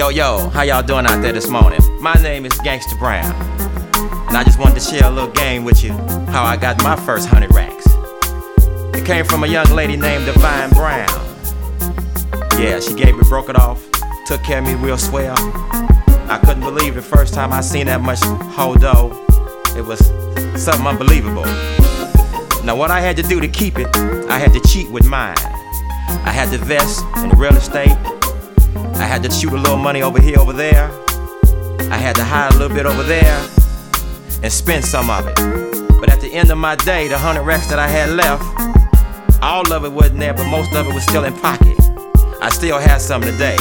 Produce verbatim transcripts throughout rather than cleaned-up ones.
Yo, yo, how y'all doing out there this morning? My name is Gangsta Brown, and I just wanted to share a little game with you, how I got my first hundred racks. It came from a young lady named Divine Brown. Yeah, she gave me, broke it off, took care of me real swell. I couldn't believe the first time I seen that much hodo. It was something unbelievable. Now what I had to do to keep it, I had to cheat with mine. I had to invest in real estate. I had to shoot a little money over here, over there. I had to hide a little bit over there and spend some of it. But at the end of my day, the hundred racks that I had left, all of it wasn't there, but most of it was still in pocket. I still have some today.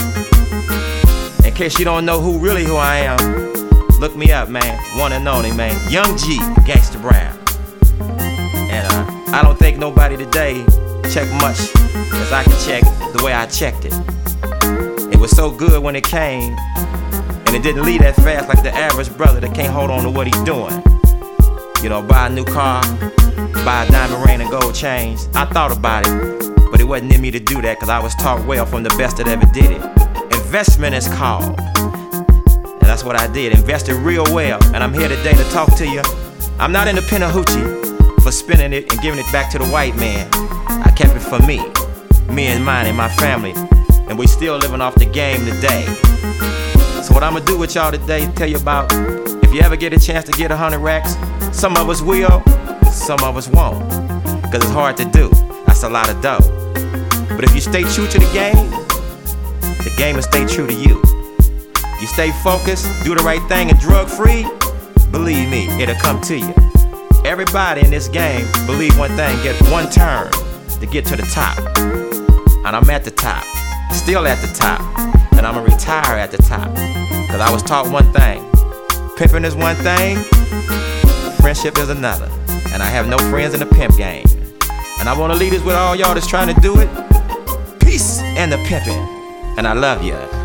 In case you don't know who really who I am, look me up, man. One and only, man. Young G, Gangsta Brown. And uh, I don't think nobody today check much as I can check the way I checked it. It was so good when it came, and it didn't leave that fast like the average brother that can't hold on to what he's doing. You know, buy a new car, buy a diamond ring and gold chains. I thought about it, but it wasn't in me to do that, cause I was taught well from the best that ever did it. Investment is called, and that's what I did. Invested real well, and I'm here today to talk to you. I'm not in the Penahoochie for spending it and giving it back to the white man. I kept it for me, me and mine and my family, and we still living off the game today. So what I'm gonna do with y'all today, tell you about, if you ever get a chance to get a hundred racks, some of us will, some of us won't, cause it's hard to do, that's a lot of dough. But if you stay true to the game, the game will stay true to you. You stay focused, do the right thing and drug free, believe me, it'll come to you. Everybody in this game, believe one thing, get one turn to get to the top. And I'm at the top, still at the top, and I'ma retire at the top. Cause I was taught one thing, pimping is one thing, friendship is another. And I have no friends in the pimp game. And I wanna leave this with all y'all that's trying to do it. Peace and the pimping, and I love ya.